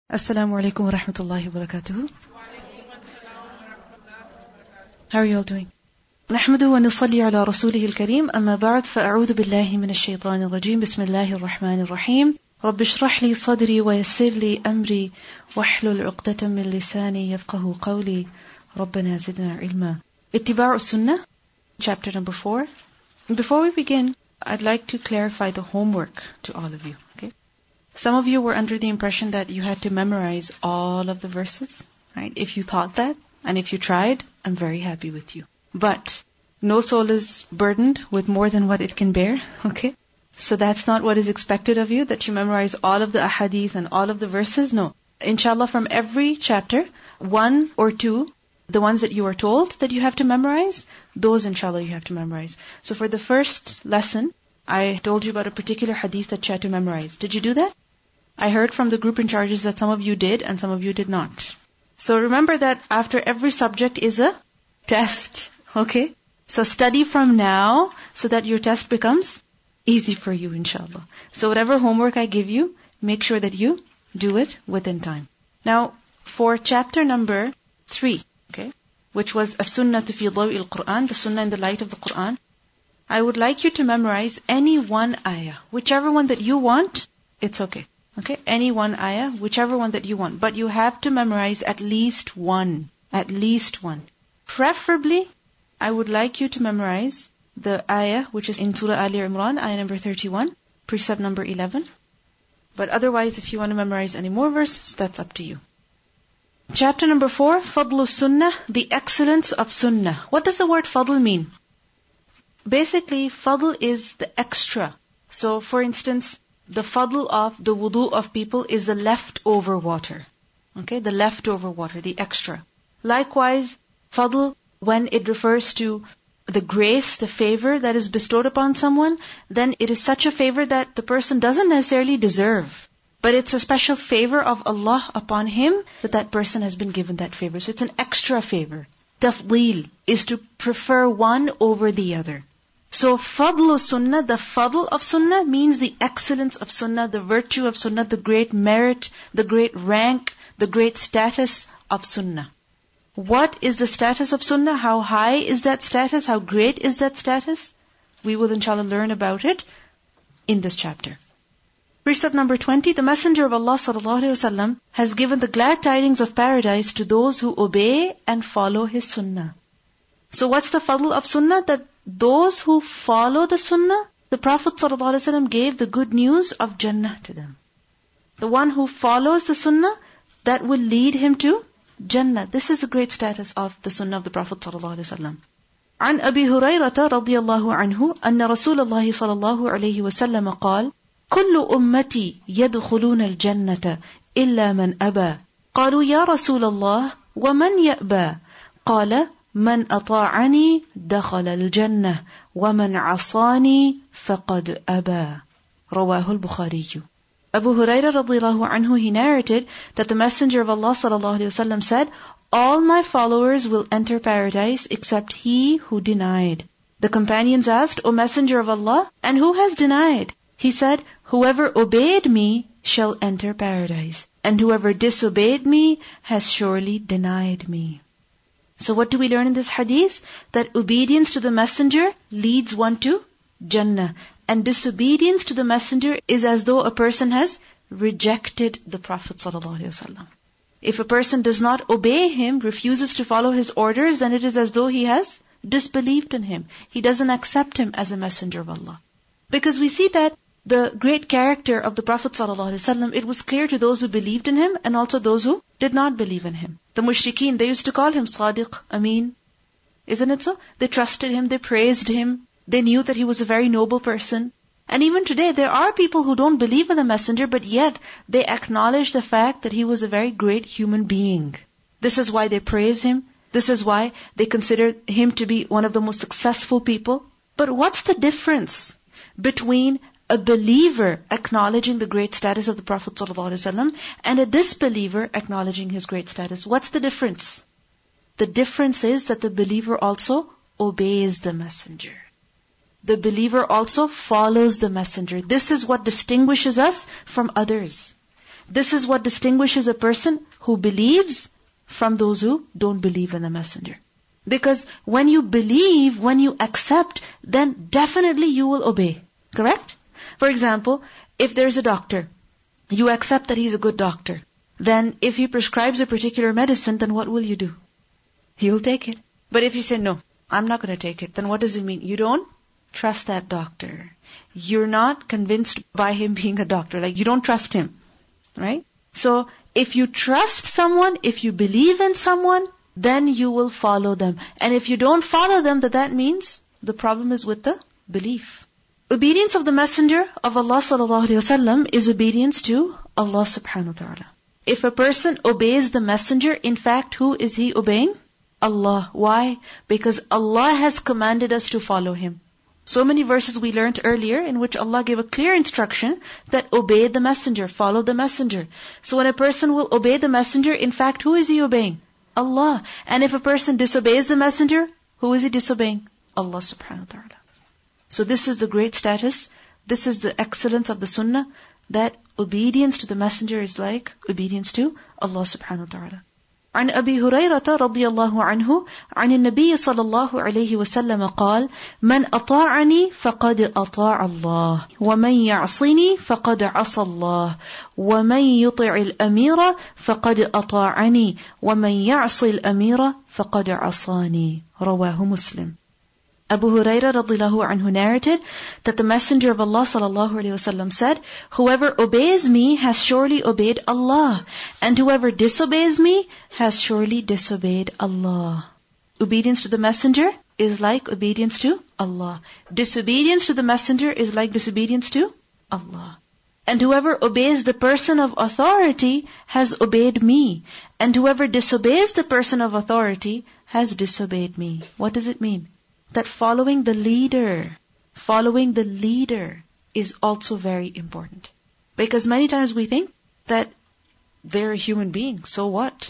Assalamu alaikum wa rahmatullahi wa barakatuhu. How are you all doing? نحمده ونصلي على رسوله الكريم أما بعد فأعوذ بالله من الشيطان الرجيم بسم الله الرحمن الرحيم رب اشرح لي صدري ويسر لي أمري واحلل عقدة من لساني يفقه قولي ربنا زدنا علما. اتباع السنة, chapter number 4. Before we begin, I'd like to clarify the homework to all of you. Okay? Some of you were under the impression that you had to memorize all of the verses, right? If you thought that, and if you tried, I'm very happy with you. But no soul is burdened with more than what it can bear, okay? So that's not what is expected of you, that you memorize all of the ahadith and all of the verses. No. Inshallah, from every chapter, one or two, the ones that you are told that you have to memorize, those inshallah you have to memorize. So for the first lesson, I told you about a particular hadith that you had to memorize. Did you do that? I heard from the group in charges that some of you did and some of you did not. So remember that after every subject is a test, okay? So study from now so that your test becomes easy for you, inshallah. So whatever homework I give you, make sure that you do it within time. Now, for chapter number 3, okay, which was As-Sunnah fi Dawi al-Quran, the Sunnah in the light of the Quran, I would like you to memorize any one ayah. Whichever one that you want, it's okay. Okay, any one ayah, whichever one that you want. But you have to memorize at least one. At least one. Preferably, I would like you to memorize the ayah, which is in Surah Ali Imran, ayah number 31, precept number 11. But otherwise, if you want to memorize any more verses, that's up to you. Chapter number 4, Fadlu Sunnah, the excellence of Sunnah. What does the word Fadl mean? Basically, Fadl is the extra. So, for instance, the fadl of the wudu of people is the leftover water. Okay, the leftover water, the extra. Likewise, fadl, when it refers to the grace, the favor that is bestowed upon someone, then it is such a favor that the person doesn't necessarily deserve. But it's a special favor of Allah upon him that that person has been given that favor. So it's an extra favor. Tafdeel is to prefer one over the other. So, fadlu sunnah, the fadl of sunnah means the excellence of sunnah, the virtue of sunnah, the great merit, the great rank, the great status of sunnah. What is the status of sunnah? How high is that status? How great is that status? We will inshallah learn about it in this chapter. Precept number 20, the Messenger of Allah sallallahu alaihi wasallam has given the glad tidings of paradise to those who obey and follow his sunnah. So what's the fadl of sunnah? That those who follow the sunnah, the Prophet ﷺ gave the good news of Jannah to them. The one who follows the sunnah, that will lead him to Jannah. This is a great status of the sunnah of the Prophet ﷺ. عن أبي هريرة رضي الله عنه أن رسول الله صلى الله عليه وسلم قال كل أمتي يدخلون الجنة إلا من أبى قالوا يا رسول الله ومن يأبى قال من أطاعني دخل الجنة ومن عصاني فقد أبى رواه البخاري. Abu Hurairah radiyallahu anhu, he narrated that the Messenger of Allah sallallahu alaihi wasallam said, all my followers will enter paradise except he who denied. The companions asked, O Messenger of Allah, and who has denied? He said, whoever obeyed me shall enter paradise, and whoever disobeyed me has surely denied me. So what do we learn in this hadith? That obedience to the messenger leads one to Jannah. And disobedience to the messenger is as though a person has rejected the Prophet ﷺ. If a person does not obey him, refuses to follow his orders, then it is as though he has disbelieved in him. He doesn't accept him as a messenger of Allah. Because we see that the great character of the Prophet ﷺ, it was clear to those who believed in him and also those who did not believe in him. The mushrikeen, they used to call him Sadiq, Ameen. Isn't it so? They trusted him, they praised him, they knew that he was a very noble person. And even today, there are people who don't believe in the messenger, but yet they acknowledge the fact that he was a very great human being. This is why they praise him. This is why they consider him to be one of the most successful people. But what's the difference between a believer acknowledging the great status of the Prophet ﷺ and a disbeliever acknowledging his great status? What's the difference? The difference is that the believer also obeys the messenger. The believer also follows the messenger. This is what distinguishes us from others. This is what distinguishes a person who believes from those who don't believe in the messenger. Because when you believe, when you accept, then definitely you will obey. Correct? For example, if there's a doctor, you accept that he's a good doctor. Then if he prescribes a particular medicine, then what will you do? You'll take it. But if you say, no, I'm not going to take it, then what does it mean? You don't trust that doctor. You're not convinced by him being a doctor. Like, you don't trust him. Right? So, if you trust someone, if you believe in someone, then you will follow them. And if you don't follow them, then that means the problem is with the belief. Obedience of the Messenger of Allah sallallahu alaihi wasallam is obedience to Allah subhanahu wa ta'ala. If a person obeys the Messenger, in fact, who is he obeying? Allah. Why? Because Allah has commanded us to follow Him. So many verses we learnt earlier in which Allah gave a clear instruction that obey the Messenger, follow the Messenger. So when a person will obey the Messenger, in fact, who is he obeying? Allah. And if a person disobeys the Messenger, who is he disobeying? Allah subhanahu wa ta'ala. So this is the great status, this is the excellence of the Sunnah, that obedience to the Messenger is like obedience to Allah subhanahu wa ta'ala. عن أبي هريرة رضي الله عنه عن النبي صلى الله عليه وسلم قال من أطاعني فقد أطاع الله ومن يعصني فقد عصى الله ومن يطع الأمير فقد أطاعني ومن يعص الأمير فقد عصاني رواه مسلم. Abu Hurairah radhiyallahu anhu narrated that the Messenger of Allah sallallahu alaihi wasallam said, whoever obeys me has surely obeyed Allah, and whoever disobeys me has surely disobeyed Allah. Obedience to the Messenger is like obedience to Allah. Disobedience to the Messenger is like disobedience to Allah. And whoever obeys the person of authority has obeyed me, and whoever disobeys the person of authority has disobeyed me. What does it mean? That following the leader is also very important. Because many times we think that they're a human being, so what?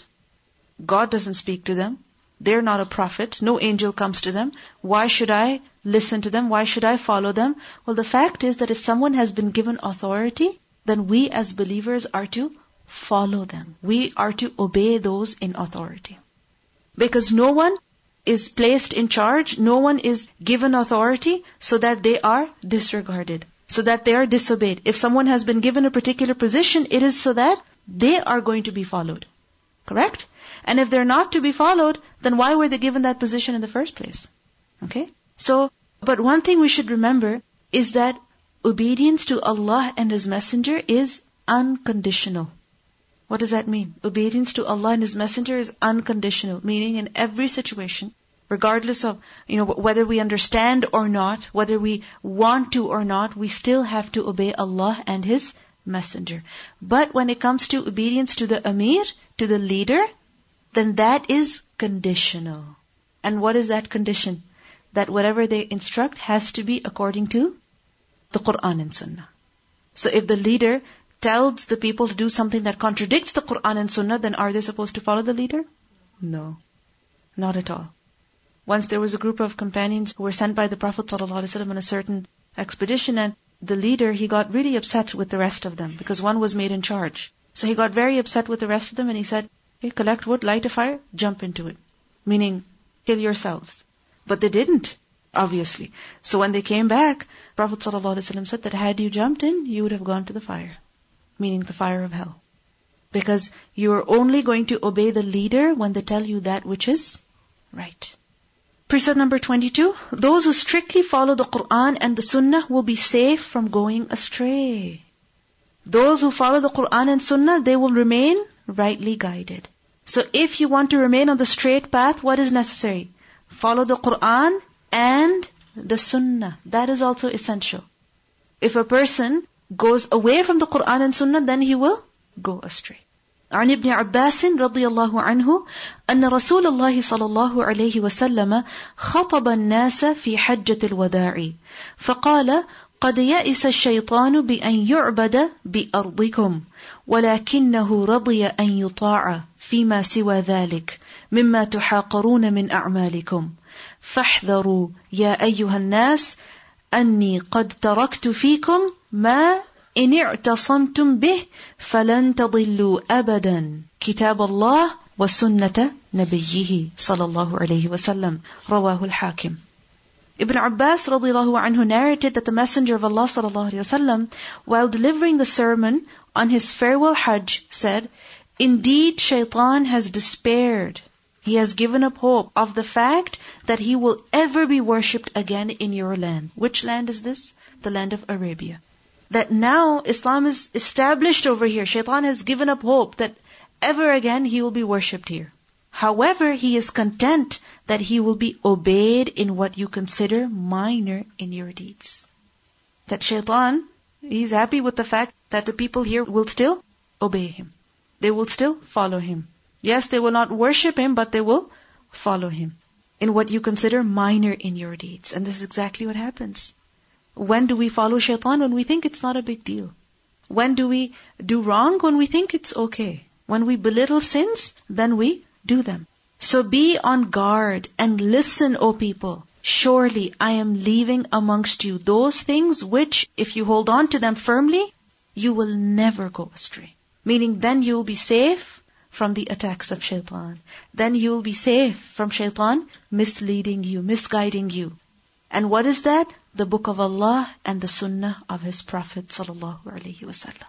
God doesn't speak to them. They're not a prophet. No angel comes to them. Why should I listen to them? Why should I follow them? Well, the fact is that if someone has been given authority, then we as believers are to follow them. We are to obey those in authority. Because no one is placed in charge, no one is given authority so that they are disregarded, so that they are disobeyed. If someone has been given a particular position, it is so that they are going to be followed. Correct? And if they're not to be followed, then why were they given that position in the first place? Okay? So, but one thing we should remember is that obedience to Allah and His Messenger is unconditional. What does that mean? Obedience to Allah and His Messenger is unconditional, meaning in every situation, regardless of, whether we understand or not, whether we want to or not, we still have to obey Allah and His Messenger. But when it comes to obedience to the Amir, to the leader, then that is conditional. And what is that condition? That whatever they instruct has to be according to the Quran and Sunnah. So if the leader tells the people to do something that contradicts the Quran and Sunnah, then are they supposed to follow the leader? No. Not at all. Once there was a group of companions who were sent by the Prophet ﷺ on a certain expedition, and the leader, he got really upset with the rest of them because one was made in charge. So he got very upset with the rest of them and he said, hey, collect wood, light a fire, jump into it. Meaning, kill yourselves. But they didn't, obviously. So when they came back, Prophet ﷺ said that had you jumped in, you would have gone to the fire. Meaning the fire of hell. Because you are only going to obey the leader when they tell you that which is right. Precept number 22. Those who strictly follow the Quran and the Sunnah will be safe from going astray. Those who follow the Quran and Sunnah, they will remain rightly guided. So if you want to remain on the straight path, what is necessary? Follow the Quran and the Sunnah. That is also essential. If a person goes away from the Quran and Sunnah, then he will go astray. عن ابن عباس رضي الله عنه أن رسول الله صلى الله عليه وسلم خطب الناس في حجة الوداع فقال قد يئس الشيطان بأن يعبد بأرضكم ولكنه رضي أن يطاع فيما سوى ذلك مما تحاقرون من أعمالكم فاحذروا يا أيها الناس أني قد تركت فيكم ما إن اعتصمتم به فلن تضلوا أبدا كتاب الله وسنة نبيه صلى الله عليه وسلم رواه الحاكم. Ibn Abbas radiallahu anhu narrated that the Messenger of Allah sallallahu alaihi wasallam, while delivering the sermon on his farewell Hajj, said, "Indeed, Shaitan has despaired. He has given up hope of the fact that he will ever be worshipped again in your land." Which land is this? The land of Arabia. That now Islam is established over here. Shaitan has given up hope that ever again he will be worshipped here. However, he is content that he will be obeyed in what you consider minor in your deeds. That Shaitan, he's happy with the fact that the people here will still obey him. They will still follow him. Yes, they will not worship him, but they will follow him in what you consider minor in your deeds. And this is exactly what happens. When do we follow Shaitan? When we think it's not a big deal. When do we do wrong? When we think it's okay. When we belittle sins, then we do them. So be on guard and listen, O people. Surely I am leaving amongst you those things which, if you hold on to them firmly, you will never go astray. Meaning then you will be safe from the attacks of Shaitan. Then you will be safe from Shaitan misleading you, misguiding you. And what is that? The book of Allah and the sunnah of His Prophet sallallahu alaihi wasallam.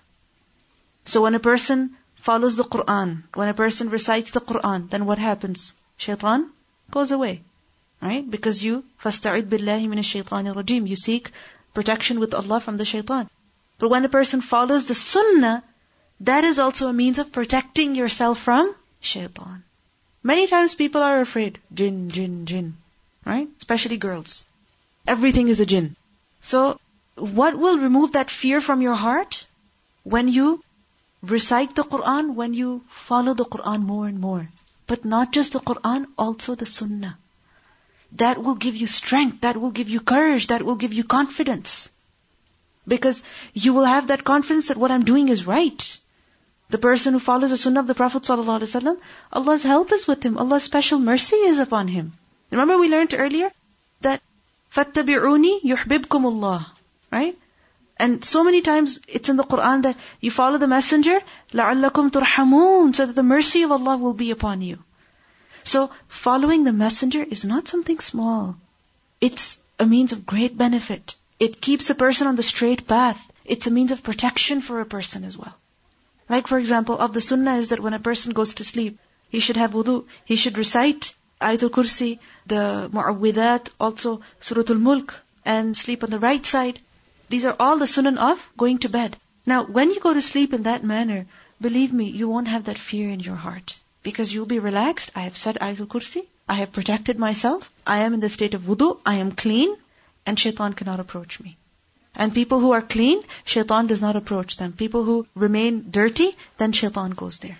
So when a person follows the Quran, when a person recites the Quran, then what happens? Shaitan goes away. Right? Because you, فَاسْتَعِذْ بِاللَّهِ مِنَ الشَّيْطَانِ الرَّجِيمِ, you seek protection with Allah from the Shaitan. But when a person follows the Sunnah, that is also a means of protecting yourself from Shaitan. Many times people are afraid. Jinn, jinn, jinn. Right? Especially girls. Everything is a jinn. So, what will remove that fear from your heart? When you recite the Quran, when you follow the Quran more and more. But not just the Quran, also the Sunnah. That will give you strength, that will give you courage, that will give you confidence. Because you will have that confidence that what I'm doing is right. The person who follows the Sunnah of the Prophet ﷺ, Allah's help is with him, Allah's special mercy is upon him. Remember we learned earlier that فَاتَّبِعُونِي يُحْبِبْكُمُ اللَّهِ. Right? And so many times it's in the Quran that you follow the messenger, لَعَلَّكُمْ تُرْحَمُونَ, so that the mercy of Allah will be upon you. So following the messenger is not something small. It's a means of great benefit. It keeps a person on the straight path. It's a means of protection for a person as well. Like for example, of the sunnah is that when a person goes to sleep, he should have wudu, he should recite Ayatul Kursi, the Mu'awwidat, also Suratul Mulk, and sleep on the right side. These are all the sunnah of going to bed. Now, when you go to sleep in that manner, believe me, you won't have that fear in your heart. Because you'll be relaxed. I have said Ayatul Kursi. I have protected myself. I am in the state of wudu. I am clean. And Shaitan cannot approach me. And people who are clean, Shaitan does not approach them. People who remain dirty, then Shaitan goes there.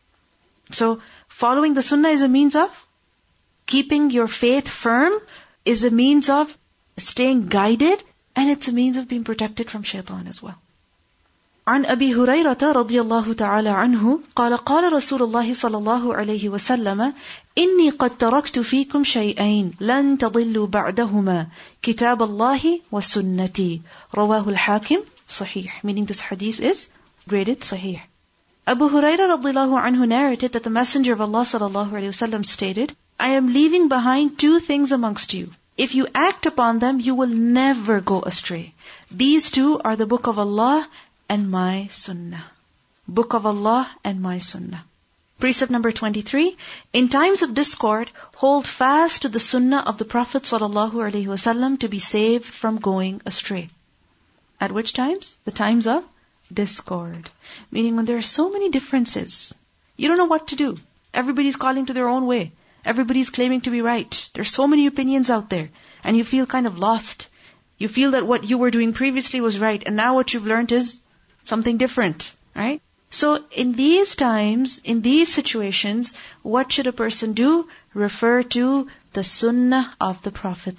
So, following the sunnah is a means of keeping your faith firm, is a means of staying guided, and it's a means of being protected from Shaitan as well. عن أبي هريرة رضي الله تعالى عنه قال قال رسول الله صلى الله عليه وسلم إني قد تركت فيكم شيئين لن تضلوا بعدهما كتاب الله وسنتي رواه الحاكم صحيح, meaning this hadith is graded صحيح. Abu Hurairah رضي الله عنه narrated that the Messenger of Allah صلى الله عليه وسلم stated, I am leaving behind two things amongst you. If you act upon them, you will never go astray. These two are the book of Allah and my sunnah. Book of Allah and my sunnah. Precept number 23. In times of discord, hold fast to the sunnah of the Prophet ﷺ to be saved from going astray. At which times? The times of discord. Meaning when there are so many differences, you don't know what to do. Everybody's calling to their own way. Everybody's claiming to be right. There's so many opinions out there. And you feel kind of lost. You feel that what you were doing previously was right, and now what you've learned is something different, right? So in these times, in these situations, what should a person do? Refer to the sunnah of the Prophet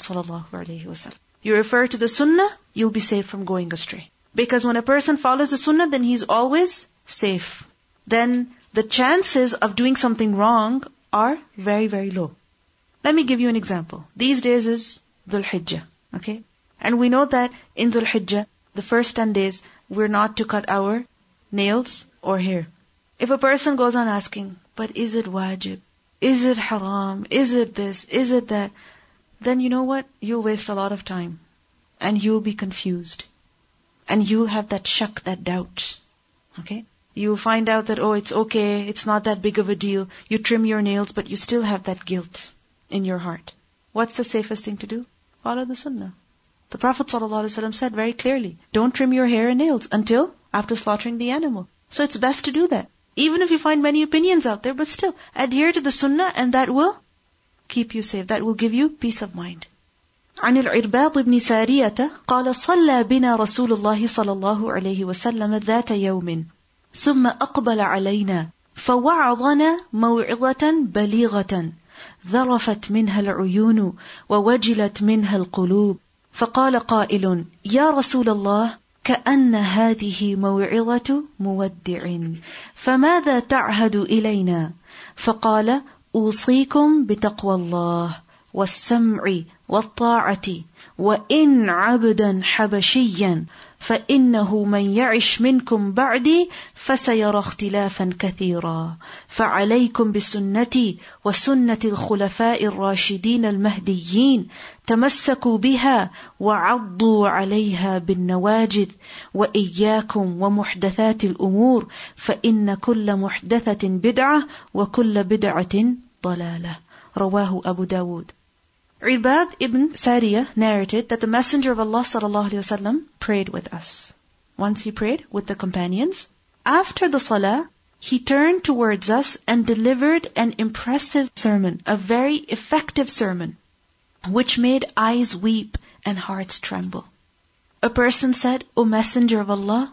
ﷺ. You refer to the sunnah, you'll be saved from going astray. Because when a person follows the sunnah, then he's always safe. Then the chances of doing something wrong are very, very low. Let me give you an example. These days is Dhul Hijjah, okay? And we know that in Dhul Hijjah, the first 10 days, we're not to cut our nails or hair. If a person goes on asking, but is it wajib? Is it haram? Is it this? Is it that? Then you know what? You'll waste a lot of time. And you'll be confused. And you'll have that shak, that doubt. Okay? You'll find out that, oh, it's okay, it's not that big of a deal. You trim your nails, but you still have that guilt in your heart. What's the safest thing to do? Follow the sunnah. The Prophet ﷺ said very clearly, don't trim your hair and nails until after slaughtering the animal. So it's best to do that. Even if you find many opinions out there, but still, adhere to the sunnah and that will keep you safe. That will give you peace of mind. عن العرباض بن سارية قال صلى بنا رسول الله صلى الله عليه وسلم ذات يوم ثم أقبل علينا فوعظنا موعظة بليغة ذرفت منها العيون ووجلت منها القلوب فقال قائل يا رسول الله كأن هذه موعظة مودع فماذا تعهد إلينا فقال أوصيكم بتقوى الله والسمع والطاعة وإن عبدا حبشيا فإنه من يعش منكم بعدي فسيرى اختلافا كثيرا فعليكم بسنتي وسنة الخلفاء الراشدين المهديين تمسكوا بها وعضوا عليها بالنواجذ وإياكم ومحدثات الأمور فإن كل محدثة بدعة وكل بدعة ضلالة رواه أبو داود. Irbad ibn Sariyah narrated that the Messenger of Allah ﷺ prayed with us. Once he prayed with the companions. After the salah, he turned towards us and delivered an impressive sermon, a very effective sermon, which made eyes weep and hearts tremble. A person said, O Messenger of Allah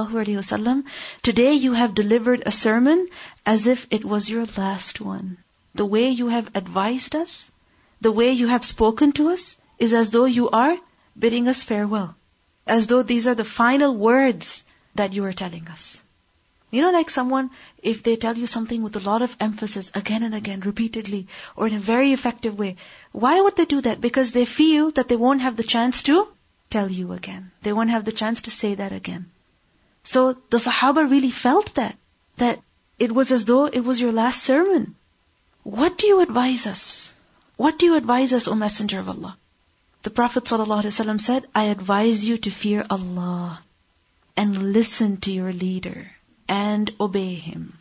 ﷺ, today you have delivered a sermon as if it was your last one. The way you have advised us, the way you have spoken to us is as though you are bidding us farewell. As though these are the final words that you are telling us. You know, like someone, if they tell you something with a lot of emphasis again and again, repeatedly, or in a very effective way, why would they do that? Because they feel that they won't have the chance to tell you again. They won't have the chance to say that again. So the Sahaba really felt that it was as though it was your last sermon. What do you advise us? What do you advise us, O Messenger of Allah? The Prophet ﷺ said, I advise you to fear Allah and listen to your leader and obey him.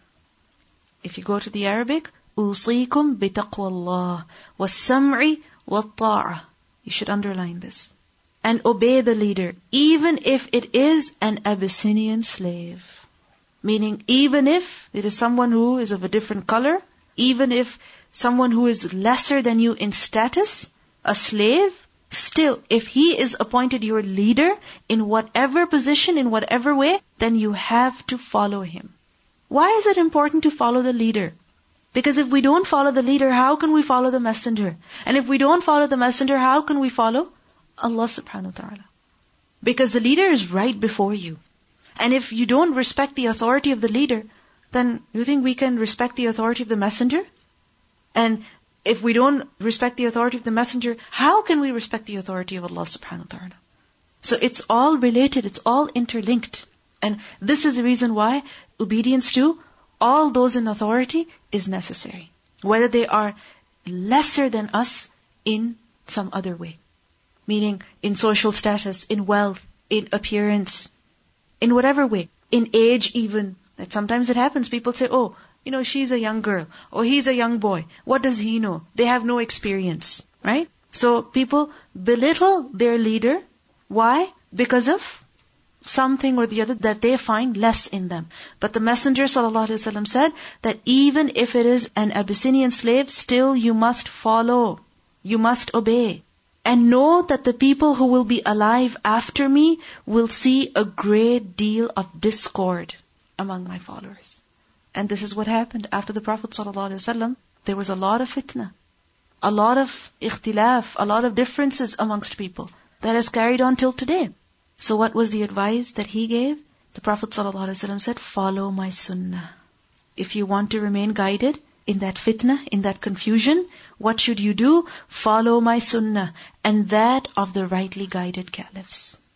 If you go to the Arabic, أوصيكم بتقوى الله والسمع والطاعة. You should underline this. And obey the leader, even if it is an Abyssinian slave. Meaning, even if it is someone who is of a different color, even if someone who is lesser than you in status, a slave, still, if he is appointed your leader in whatever position, in whatever way, then you have to follow him. Why is it important to follow the leader? Because if we don't follow the leader, how can we follow the messenger? And if we don't follow the messenger, how can we follow Allah subhanahu wa ta'ala? Because the leader is right before you. And if you don't respect the authority of the leader, then you think we can respect the authority of the messenger? And if we don't respect the authority of the messenger, how can we respect the authority of Allah subhanahu wa ta'ala? So it's all related, it's all interlinked. And this is the reason why obedience to all those in authority is necessary. Whether they are lesser than us in some other way. Meaning in social status, in wealth, in appearance, in whatever way. In age even. Like sometimes it happens, people say, oh, you know, she's a young girl, or he's a young boy. What does he know? They have no experience, right? So people belittle their leader. Why? Because of something or the other that they find less in them. But the Messenger ﷺ said that even if it is an Abyssinian slave, still you must follow. You must obey. And know that the people who will be alive after me will see a great deal of discord among my followers. And this is what happened after the Prophet ﷺ. There was a lot of fitna, a lot of ikhtilaf, a lot of differences amongst people that has carried on till today. So what was the advice that he gave? The Prophet ﷺ said, follow my sunnah. If you want to remain guided in that fitna, in that confusion, what should you do? Follow my sunnah and that of the rightly guided caliphs.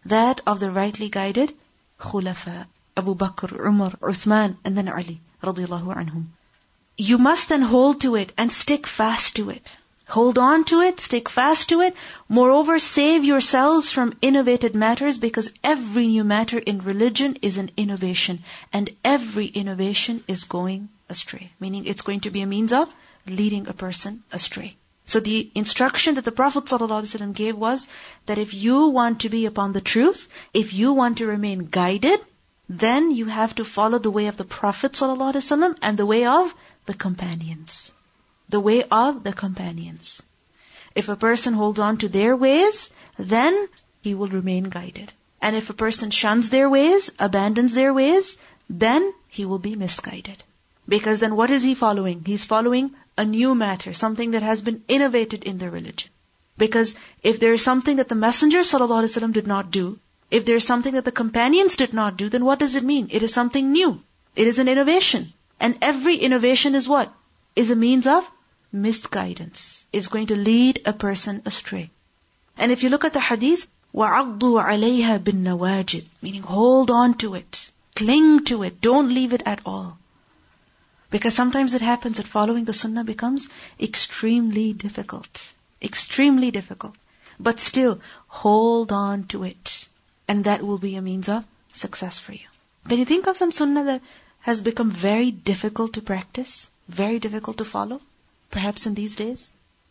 that of the rightly guided khulafa, Abu Bakr, Umar, Uthman, and then Ali, radiyallahu anhum. You must then hold to it and stick fast to it. Hold on to it, stick fast to it. Moreover, save yourselves from innovated matters, because every new matter in religion is an innovation, and every innovation is going astray. Meaning it's going to be a means of leading a person astray. So the instruction that the Prophet ﷺ gave was that if you want to be upon the truth, if you want to remain guided, then you have to follow the way of the Prophet ﷺ and the way of the companions. The way of the companions. If a person holds on to their ways, then he will remain guided. And if a person shuns their ways, abandons their ways, then he will be misguided. Because then what is he following? He's following a new matter, something that has been innovated in the religion. Because if there is something that the Messenger ﷺ did not do, if there is something that the companions did not do, then what does it mean? It is something new. It is an innovation. And every innovation is what? Is a means of misguidance. It's going to lead a person astray. And if you look at the hadith, وَعَضُّوا عَلَيْهَا بِالنَّوَاجِدِ, meaning hold on to it, cling to it, don't leave it at all. Because sometimes it happens that following the sunnah becomes extremely difficult. Extremely difficult. But still, hold on to it. And that will be a means of success for you. Can you think of some sunnah that has become very difficult to practice? Very difficult to follow? Perhaps in these days?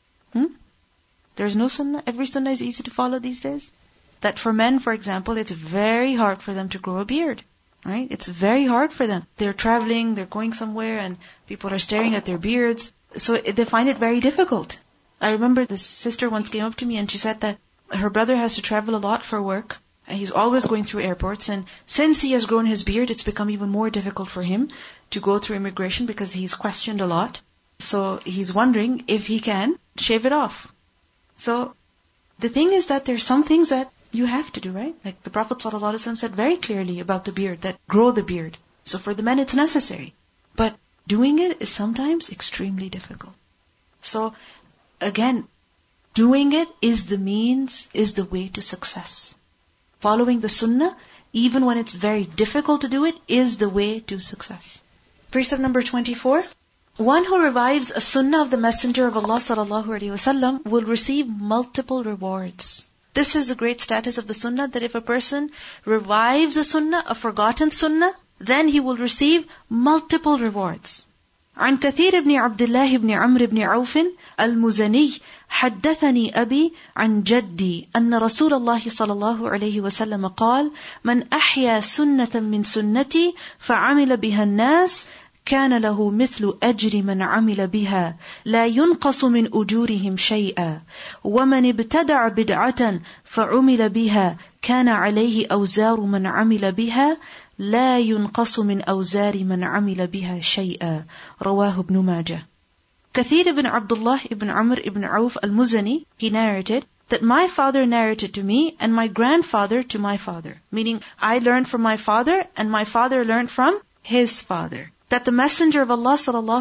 There's no sunnah? Every sunnah is easy to follow these days? That for men, for example, it's very hard for them to grow a beard. Right? It's very hard for them. They're traveling, they're going somewhere, and people are staring at their beards. So they find it very difficult. I remember this sister once came up to me and she said that her brother has to travel a lot for work. And he's always going through airports. And since he has grown his beard, it's become even more difficult for him to go through immigration because he's questioned a lot. So he's wondering if he can shave it off. So the thing is that there's some things that you have to do, right? Like the Prophet ﷺ said very clearly about the beard, that grow the beard. So for the men it's necessary. But doing it is sometimes extremely difficult. So again, doing it is the means, is the way to success. Following the sunnah, even when it's very difficult to do it, is the way to success. Precept number 24. One who revives a sunnah of the Messenger of Allah ﷺ will receive multiple rewards. This is the great status of the sunnah, that if a person revives a sunnah, a forgotten sunnah, then he will receive multiple rewards. عن كثير بن عبد الله بن عمرو بن عوف المزني حدثني أبي عن جدي أن رسول الله صلى الله عليه وسلم قال من أحيا سنة من سنتي فعمل بها الناس كان له مثل أجر من عمل بها لا ينقص من أجورهم شيئا ومن ابتدع بدعة فعمل بها كان عليه أوزار من عمل بها لا ينقص من أوزار من عمل بها شيئا. رواه ابن ماجه. Kathir ibn Abdullah ibn Amr ibn Auf al-Muzani, he narrated that my father narrated to me and my grandfather to my father. Meaning, I learned from my father and my father learned from his father. That the Messenger of Allah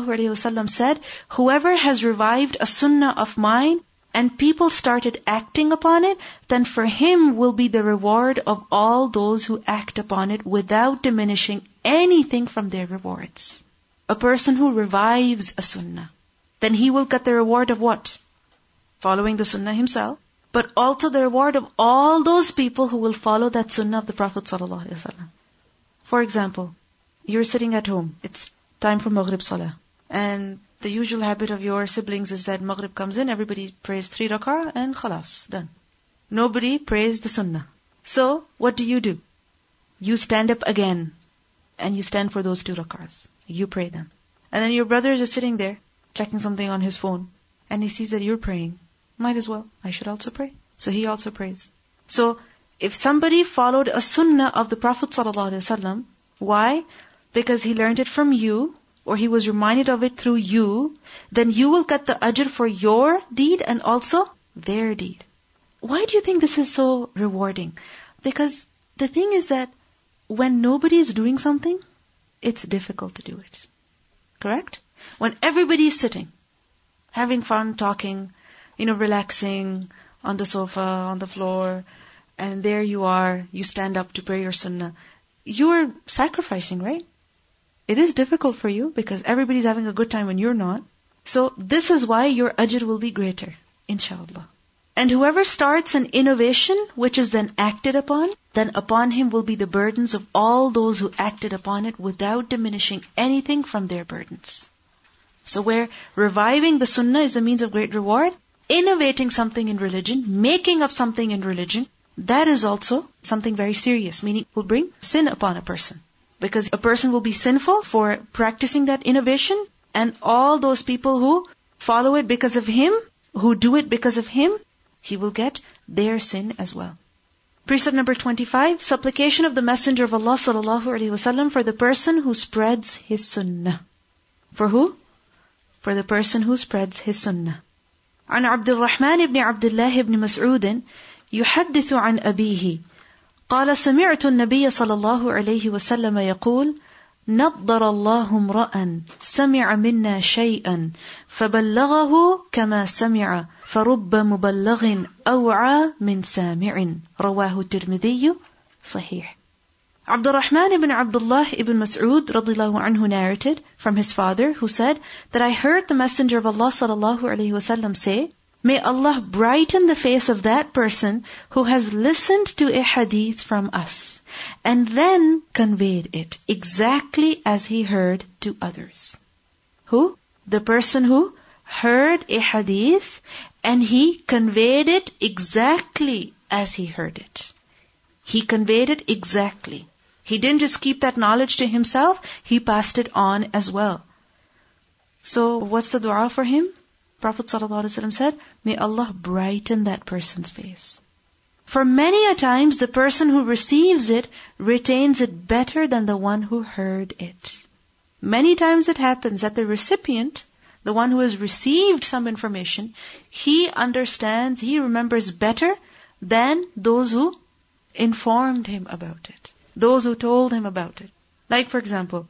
ﷺ said, whoever has revived a sunnah of mine and people started acting upon it, then for him will be the reward of all those who act upon it without diminishing anything from their rewards. A person who revives a sunnah, then he will get the reward of what? Following the sunnah himself, but also the reward of all those people who will follow that sunnah of the Prophet ﷺ. For example, you're sitting at home, it's time for Maghrib Salah, and the usual habit of your siblings is that Maghrib comes in, everybody prays 3 rak'ah and khalas, done. Nobody prays the sunnah. So, what do? You stand up again, and you stand for those 2 rak'ahs. You pray them. And then your brother is just sitting there, checking something on his phone, and he sees that you're praying. Might as well, I should also pray. So he also prays. So, if somebody followed a sunnah of the Prophet ﷺ, why? Because he learned it from you, or he was reminded of it through you, then you will get the ajr for your deed and also their deed. Why do you think this is so rewarding? Because the thing is that when nobody is doing something, it's difficult to do it. Correct? When everybody is sitting, having fun, talking, relaxing on the sofa, on the floor, and there you are, you stand up to pray your sunnah. You're sacrificing, right? It is difficult for you because everybody's having a good time when you're not. So this is why your ajr will be greater, inshallah. And whoever starts an innovation which is then acted upon, then upon him will be the burdens of all those who acted upon it without diminishing anything from their burdens. So where reviving the sunnah is a means of great reward, innovating something in religion, making up something in religion, that is also something very serious, meaning will bring sin upon a person. Because a person will be sinful for practicing that innovation, and all those people who follow it because of him, who do it because of him, he will get their sin as well. Precept number 25, supplication of the Messenger of Allah sallallahu alaihi wasallam for the person who spreads his sunnah. For who? For the person who spreads his sunnah. عن عبد الرحمن بن عبد الله بن مسعود يحدث عن أبيه قال سمعت النبي صلى الله عليه وسلم يقول نضر الله امرأ سمع منا شيئا فبلغه كما سمع فرب مبلغ أوعى من سامع رواه الترمذي صحيح. Abdul Rahman ibn Abdullah ibn Mas'ud radiyallahu anhu narrated from his father, who said that I heard the Messenger of Allah sallallahu alaihi wasallam say, may Allah brighten the face of that person who has listened to a hadith from us and then conveyed it exactly as he heard to others. Who? The person who heard a hadith and he conveyed it exactly as he heard it. He conveyed it exactly. He didn't just keep that knowledge to himself, he passed it on as well. So what's the dua for him? Prophet ﷺ said, may Allah brighten that person's face. For many a times, the person who receives it retains it better than the one who heard it. Many times it happens that the recipient, the one who has received some information, he understands, he remembers better than those who informed him about it, those who told him about it. Like for example,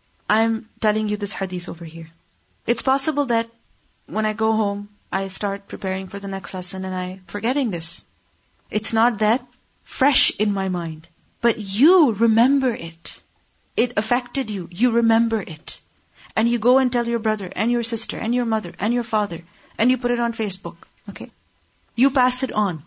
I'm telling you this hadith over here. It's possible that when I go home, I start preparing for the next lesson and I'm forgetting this. It's not that fresh in my mind, but you remember it. It affected you. You remember it. And you go and tell your brother and your sister and your mother and your father and you put it on Facebook. Okay? You pass it on.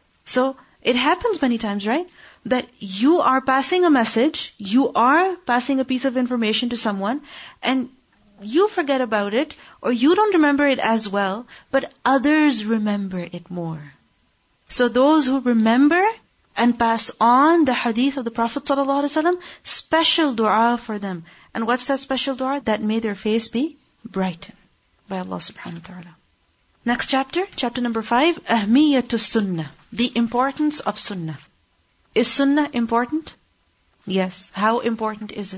So it happens many times, right? That you are passing a message, you are passing a piece of information to someone and you forget about it or you don't remember it as well, but others remember it more. So those who remember and pass on the hadith of the Prophet ﷺ, special dua for them. And what's that special dua? That may their face be brightened by Allah subhanahu wa ta'ala. Next chapter, chapter number 5, Ahmiyatu Sunnah, the importance of Sunnah. Is Sunnah important? Yes. How important is it?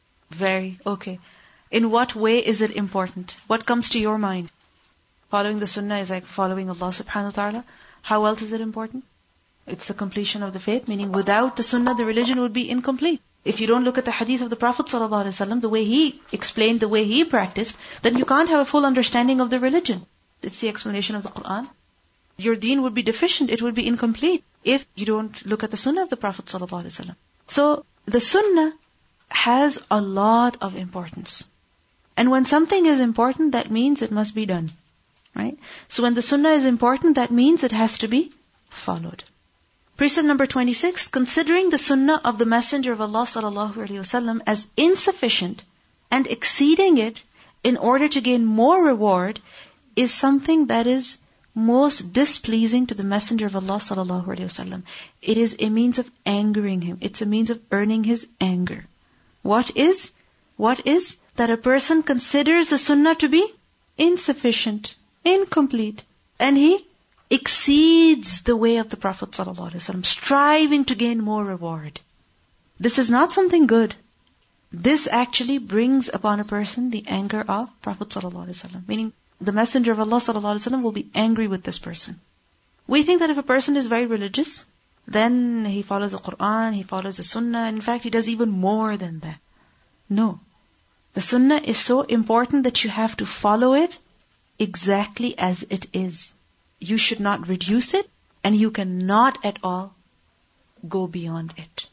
Very. Okay. In what way is it important? What comes to your mind? Following the Sunnah is like following Allah subhanahu wa ta'ala. How else is it important? It's the completion of the faith, meaning without the Sunnah, the religion would be incomplete. If you don't look at the hadith of the Prophet ﷺ, the way he explained, the way he practiced, then you can't have a full understanding of the religion. It's the explanation of the Quran. Your deen would be deficient, it would be incomplete if you don't look at the Sunnah of the Prophet ﷺ. So the Sunnah has a lot of importance. And when something is important, that means it must be done. Right? So when the Sunnah is important, that means it has to be followed. Precept number 26, considering the Sunnah of the Messenger of Allah sallallahu alaihi wasallam as insufficient and exceeding it in order to gain more reward is something that is most displeasing to the Messenger of Allah sallallahu alaihi wasallam. It is a means of angering him. It's a means of earning his anger. What is? That a person considers the Sunnah to be insufficient, incomplete, and he exceeds the way of the Prophet ﷺ, striving to gain more reward. This is not something good. This actually brings upon a person the anger of Prophet ﷺ, meaning the Messenger of Allah ﷺ will be angry with this person. We think that if a person is very religious, then he follows the Quran, he follows the Sunnah, and in fact he does even more than that. No. The Sunnah is so important that you have to follow it exactly as it is. You should not reduce it, and you cannot at all go beyond it.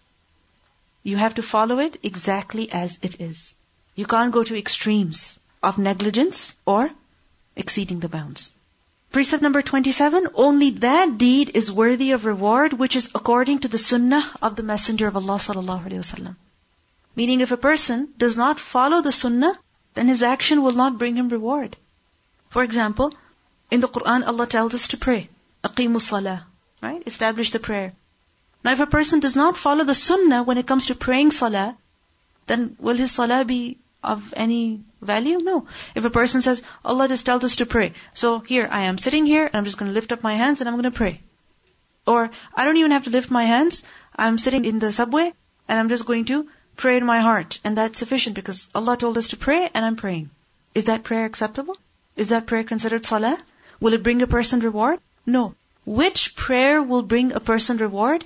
You have to follow it exactly as it is. You can't go to extremes of negligence or exceeding the bounds. Precept number 27, only that deed is worthy of reward which is according to the sunnah of the Messenger of Allah sallallahu alaihi wasallam. Meaning if a person does not follow the sunnah, then his action will not bring him reward. For example, in the Quran Allah tells us to pray. Aqimus salah, right? Establish the prayer. Now if a person does not follow the sunnah when it comes to praying salah, then will his salah be of any value? No. If a person says, Allah just tells us to pray. So here, I am sitting here and I'm just going to lift up my hands and I'm going to pray. Or, I don't even have to lift my hands. I'm sitting in the subway and I'm just going to pray in my heart. And that's sufficient because Allah told us to pray and I'm praying. Is that prayer acceptable? Is that prayer considered salah? Will it bring a person reward? No. Which prayer will bring a person reward?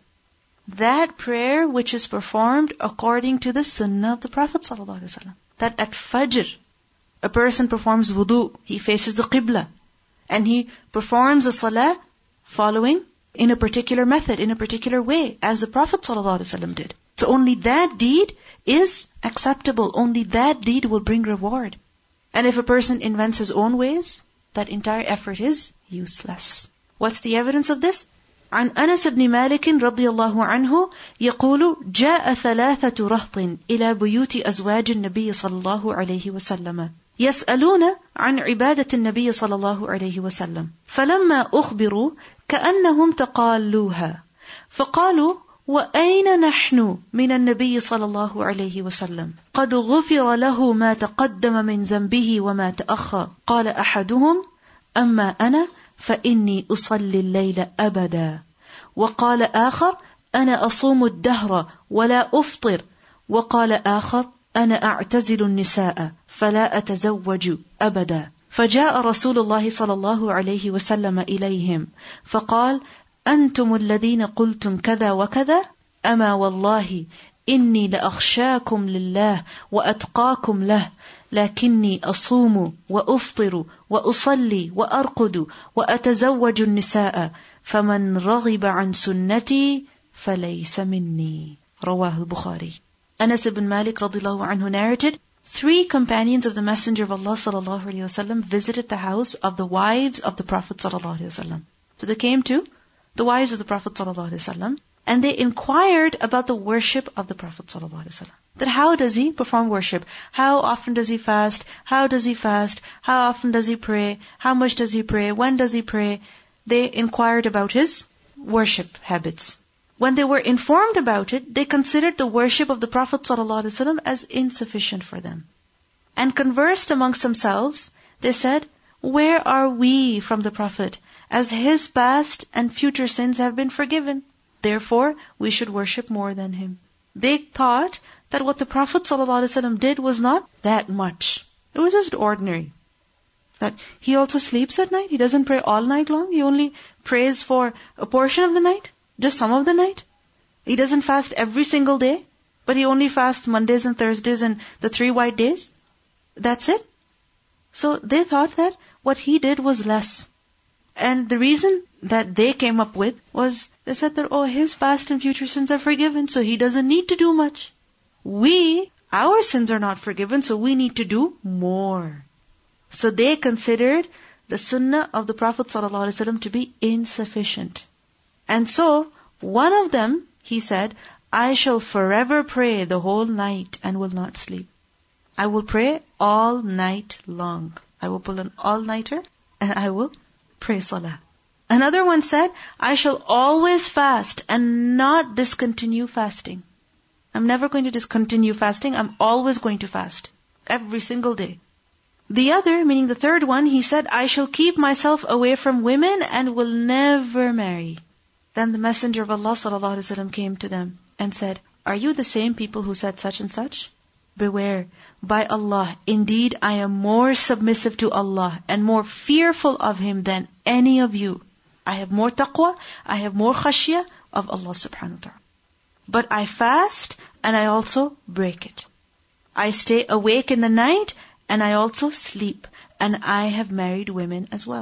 That prayer which is performed according to the sunnah of the Prophet ﷺ. That at Fajr, a person performs wudu, he faces the Qibla, and he performs a salah following in a particular method, in a particular way, as the Prophet ﷺ did. So only that deed is acceptable, only that deed will bring reward. And if a person invents his own ways, that entire effort is useless. What's the evidence of this? عن أنس بن مالك رضي الله عنه يقول جاء ثلاثة رهط إلى بيوت أزواج النبي صلى الله عليه وسلم يسألون عن عبادة النبي صلى الله عليه وسلم فلما أخبروا كأنهم تقالوها فقالوا وأين نحن من النبي صلى الله عليه وسلم قد غفر له ما تقدم من ذنبه وما تأخر قال أحدهم أما أنا فإني أصلي الليل أبدا وقال آخر أنا أصوم الدهر ولا أفطر وقال آخر أنا أعتزل النساء فلا أتزوج أبدا فجاء رسول الله صلى الله عليه وسلم إليهم فقال أنتم الذين قلتم كذا وكذا أما والله إني لأخشاكم لله وأتقاكم له لكني أصوم وأفطر وأصلي وأرقد وأتزوج النساء فمن رغب عن سنتي فليس مني رواه البخاري. Anas ibn Malik radiallahu anhu narrated, 3 companions of the Messenger of Allah sallallahu alaihi wasallam visited the house of the wives of the Prophet sallallahu alaihi wasallam. So they came to the wives of the Prophet sallallahu alaihi wasallam and they inquired about the worship of the Prophet sallallahu alaihi wasallam. That how does he perform worship? How often does he fast? How does he fast? How often does he pray? How much does he pray? When does he pray? They inquired about his worship habits. When they were informed about it, they considered the worship of the Prophet ﷺ as insufficient for them. And conversed amongst themselves, they said, where are we from the Prophet, as his past and future sins have been forgiven? Therefore, we should worship more than him. They thought that what the Prophet ﷺ did was not that much. It was just ordinary. That he also sleeps at night, he doesn't pray all night long, he only prays for a portion of the night, just some of the night. He doesn't fast every single day, but he only fasts Mondays and Thursdays and the 3 white days. That's it. So they thought that what he did was less. And the reason that they came up with was, they said that, oh, his past and future sins are forgiven, so he doesn't need to do much. Our sins are not forgiven, so we need to do more. So they considered the sunnah of the Prophet ﷺ to be insufficient. And so, one of them, he said, I shall forever pray the whole night and will not sleep. I will pray all night long. I will pull an all-nighter and I will pray salah. Another one said, I shall always fast and not discontinue fasting. I'm never going to discontinue fasting. I'm always going to fast. Every single day. The other, meaning the third one, he said, I shall keep myself away from women and will never marry. Then the Messenger of Allah ﷺ came to them and said, are you the same people who said such and such? Beware, by Allah, indeed I am more submissive to Allah and more fearful of Him than any of you. I have more taqwa, I have more khashya of Allah subhanahu wa ta'ala. But I fast and I also break it. I stay awake in the night and I also sleep, and I have married women as well.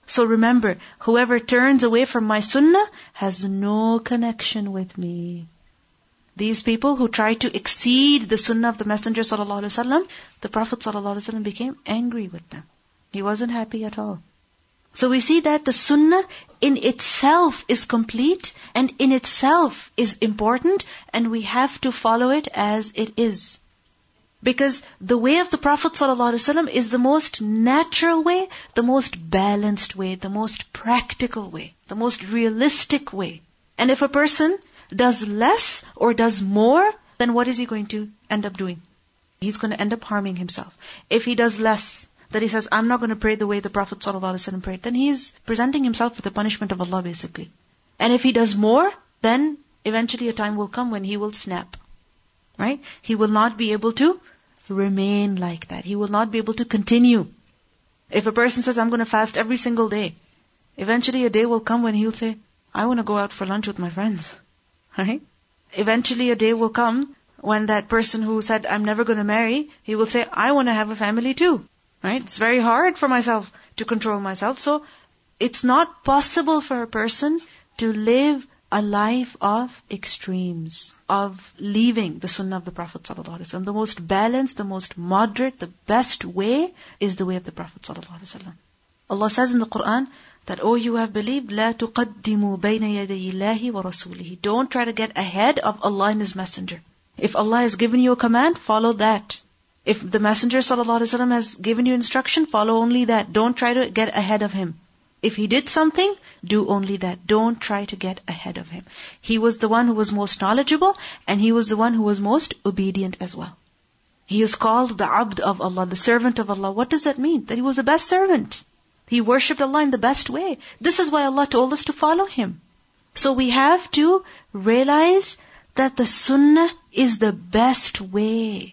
So remember, whoever turns away from my sunnah has no connection with me. These people who try to exceed the sunnah of the Messenger ﷺ, the Prophet ﷺ became angry with them. He wasn't happy at all. So we see that the sunnah in itself is complete and in itself is important, and we have to follow it as it is. Because the way of the Prophet ﷺ is the most natural way, the most balanced way, the most practical way, the most realistic way. And if a person does less or does more, then what is he going to end up doing? He's going to end up harming himself. If he does less, that he says, I'm not going to pray the way the Prophet ﷺ prayed, then he is presenting himself with the punishment of Allah basically. And if he does more, then eventually a time will come when he will snap. Right? He will not be able to remain like that. He will not be able to continue. If a person says, I'm going to fast every single day, eventually a day will come when he'll say, I want to go out for lunch with my friends. Right? Eventually a day will come when that person who said, I'm never going to marry, he will say, I want to have a family too. Right? It's very hard for myself to control myself. So it's not possible for a person to live a life of extremes, of leaving the sunnah of the Prophet ﷺ. The most balanced, the most moderate, the best way is the way of the Prophet ﷺ. Allah says in the Quran that, oh, you have believed, لا تقدموا بين يدي الله ورسوله. Don't try to get ahead of Allah and His Messenger. If Allah has given you a command, follow that. If the Messenger ﷺ has given you instruction, follow only that. Don't try to get ahead of him. If he did something, do only that. Don't try to get ahead of him. He was the one who was most knowledgeable, and he was the one who was most obedient as well. He is called the Abd of Allah, the servant of Allah. What does that mean? That he was the best servant. He worshipped Allah in the best way. This is why Allah told us to follow Him. So we have to realize that the sunnah is the best way.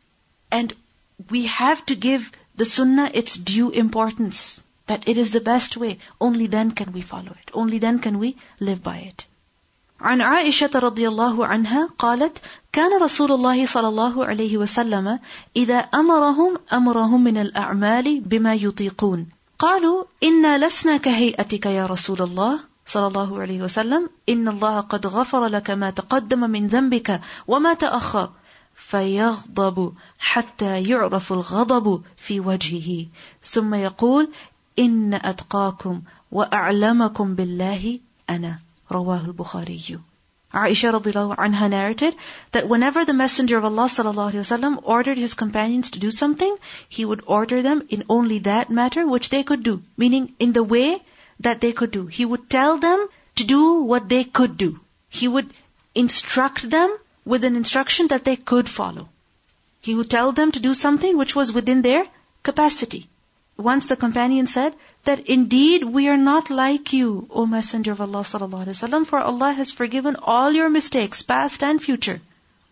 And we have to give the sunnah its due importance. That it is the best way. Only then can we follow it. Only then can we live by it. عن عائشة رضي الله عنها قالت كان رسول الله صلى الله عليه وسلم إذا أمرهم من الأعمال بما يطيقون قالوا إنا لسنا كهيئتك يا رسول الله صلى الله عليه وسلم إن الله قد غفر لك ما تقدم من ذنبك وما تأخر فيغضب حتى يعرف الغضب في وجهه ثم يقول إن أتقاكم وأعلمكم بالله أنا رواه البخاري. Aisha radiallahu anha narrated that whenever the Messenger of Allah sallallahu alaihi wasallam ordered his companions to do something, he would order them in only that matter which they could do, meaning in the way that they could do. He would tell them to do what they could do. He would instruct them with an instruction that they could follow. He would tell them to do something which was within their capacity. Once the companion said that indeed we are not like you, O Messenger of Allah sallallahu alaihi wasallam, for Allah has forgiven all your mistakes, past and future.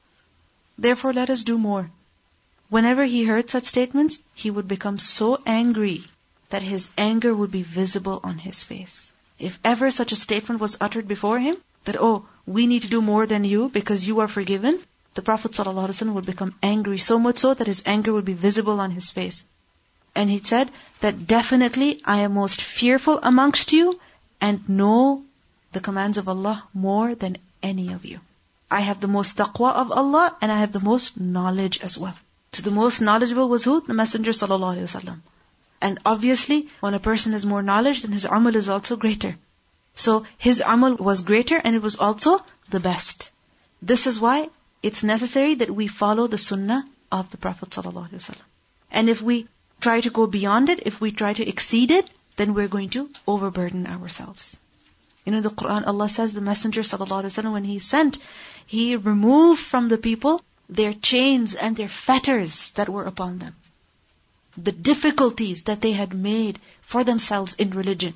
Therefore let us do more. Whenever he heard such statements, he would become so angry that his anger would be visible on his face. If ever such a statement was uttered before him, that, oh, we need to do more than you because you are forgiven, the Prophet sallallahu alaihi wasallam would become angry, so much so that his anger would be visible on his face. And he said that definitely I am most fearful amongst you and know the commands of Allah more than any of you. I have the most taqwa of Allah and I have the most knowledge as well. So the most knowledgeable was who? The Messenger sallallahu alaihi wasallam. And obviously, when a person has more knowledge, then his amal is also greater. So his amal was greater and it was also the best. This is why it's necessary that we follow the sunnah of the Prophet sallallahu alaihi wasallam. And if we try to go beyond it, if we try to exceed it, then we're going to overburden ourselves. In the Quran, Allah says the Messenger sallallahu alaihi wasallam, when he sent, he removed from the people their chains and their fetters that were upon them. The difficulties that they had made for themselves in religion.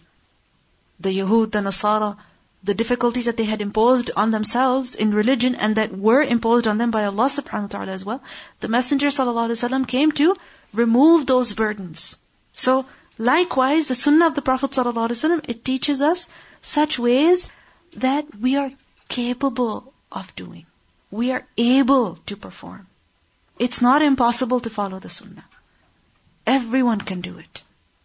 The Yahud, the Nasara, the difficulties that they had imposed on themselves in religion and that were imposed on them by Allah subhanahu wa ta'ala as well. The Messenger sallallahu alaihi wasallam came to remove those burdens. So, likewise, the sunnah of the Prophet sallallahu alaihi wasallam, it teaches us such ways that we are capable of doing. We are able to perform. It's not impossible to follow the sunnah. Everyone can do it.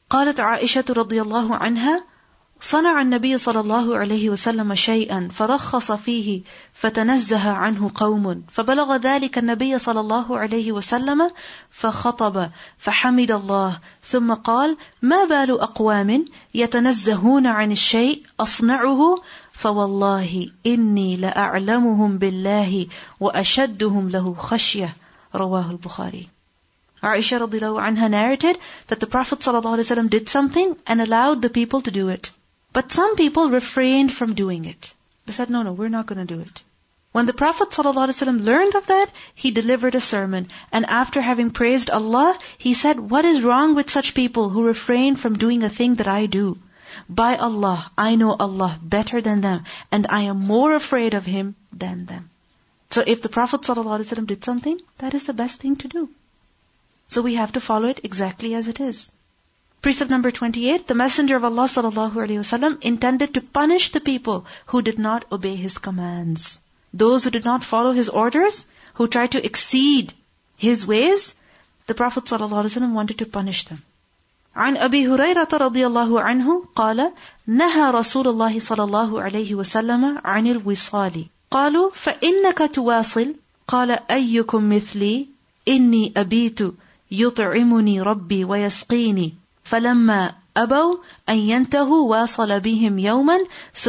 قالت عائشة رضي الله عنها صنع النبي صلى الله عليه وسلم شيئا فرخص فيه فتنزه عنه قوم فبلغ ذلك النبي صلى الله عليه وسلم فخطب فحمد الله ثم قال ما بال أقوام يتنزهون عن الشيء أصنعه فوالله إني لأعلمهم بالله وأشدهم له خشية رواه البخاري. Aisha radiallahu anha narrated that the Prophet ﷺ did something and allowed the people to do it. But some people refrained from doing it. They said, no, we're not going to do it. When the Prophet ﷺ learned of that, he delivered a sermon. And after having praised Allah, he said, what is wrong with such people who refrain from doing a thing that I do? By Allah, I know Allah better than them, and I am more afraid of Him than them. So if the Prophet ﷺ did something, that is the best thing to do. So we have to follow it exactly as it is. Precept number 28, the Messenger of Allah ﷺ intended to punish the people who did not obey His commands. Those who did not follow His orders, who tried to exceed His ways, the Prophet ﷺ wanted to punish them. عن أبي هريرة رضي الله عنه قال نهى رسول الله صلى الله عليه وسلم عن الوصال قالوا فإنك تواصل قال أيكم مثلي إني أبيت يطعمني ربي ويسقيني فلما أبوا أن ينتهوا واصل بهم يوما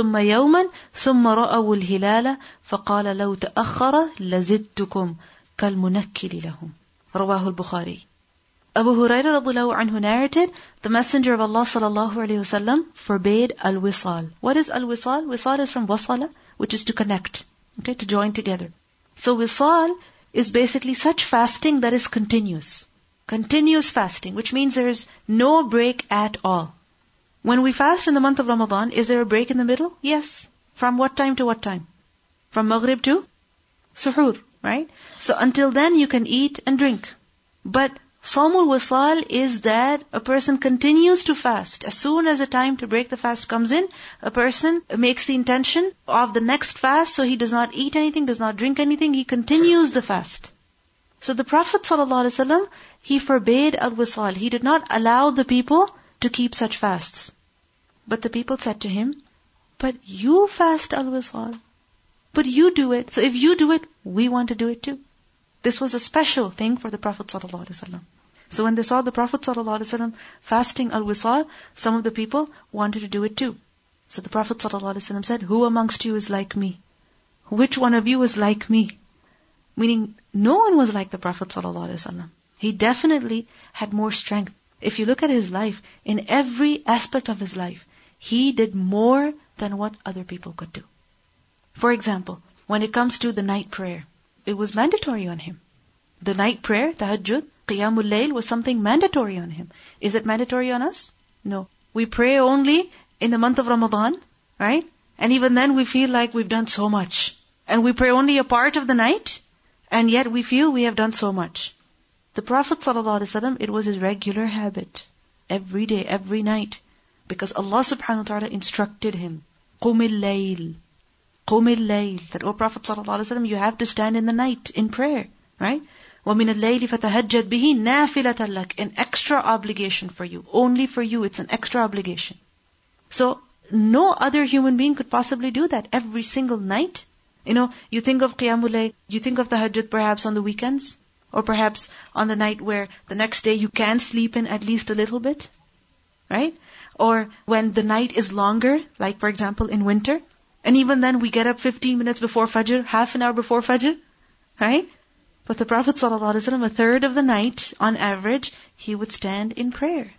ثم رأوا الهلال فقال لو تأخر لزدتكم كالمنكل لهم رواه البخاري. Abu Hurairah radiallahu anhu narrated, the Messenger of Allah sallallahu alayhi wasallam forbade al-wisal. What is al-wisal? Wisal is from wasala, which is to connect, okay, to join together. So wisal is basically such fasting that is continuous. Continuous fasting, which means there is no break at all. When we fast in the month of Ramadan, is there a break in the middle? Yes. From what time to what time? From Maghrib to Suhoor, right? So until then you can eat and drink. But Sawmul Wisal is that a person continues to fast. As soon as the time to break the fast comes in, a person makes the intention of the next fast, so he does not eat anything, does not drink anything, he continues the fast. So the Prophet ﷺ, he forbade al-wisal. He did not allow the people to keep such fasts. But the people said to him, but you fast al-wisal. But you do it. So if you do it, we want to do it too. This was a special thing for the Prophet ﷺ. So when they saw the Prophet ﷺ fasting al-wisal, some of the people wanted to do it too. So the Prophet ﷺ said, who amongst you is like me? Which one of you is like me? Meaning, no one was like the Prophet ﷺ. He definitely had more strength. If you look at his life, in every aspect of his life, he did more than what other people could do. For example, when it comes to the night prayer, it was mandatory on him. The night prayer, tahajjud, qiyamul layl was something mandatory on him. Is it mandatory on us? No. We pray only in the month of Ramadan, right? And even then we feel like we've done so much. And we pray only a part of the night, and yet we feel we have done so much. The Prophet ﷺ, it was his regular habit. Every day, every night. Because Allah subhanahu wa ta'ala instructed him. Qumil layl. Qumil layl. That, O Prophet ﷺ, you have to stand in the night in prayer. Right? وَمِنَ اللَّيْلِ فَتَهَجَّدْ بِهِ نَافِلَةً لَكَ. An extra obligation for you. Only for you, it's an extra obligation. So, no other human being could possibly do that every single night. You think of Qiyamul Layl, you think of the Tahajjud perhaps on the weekends, or perhaps on the night where the next day you can sleep in at least a little bit, right? Or when the night is longer, like for example in winter, and even then we get up 15 minutes before Fajr, half an hour before Fajr, right? But the Prophet ﷺ, a third of the night, on average, he would stand in prayer.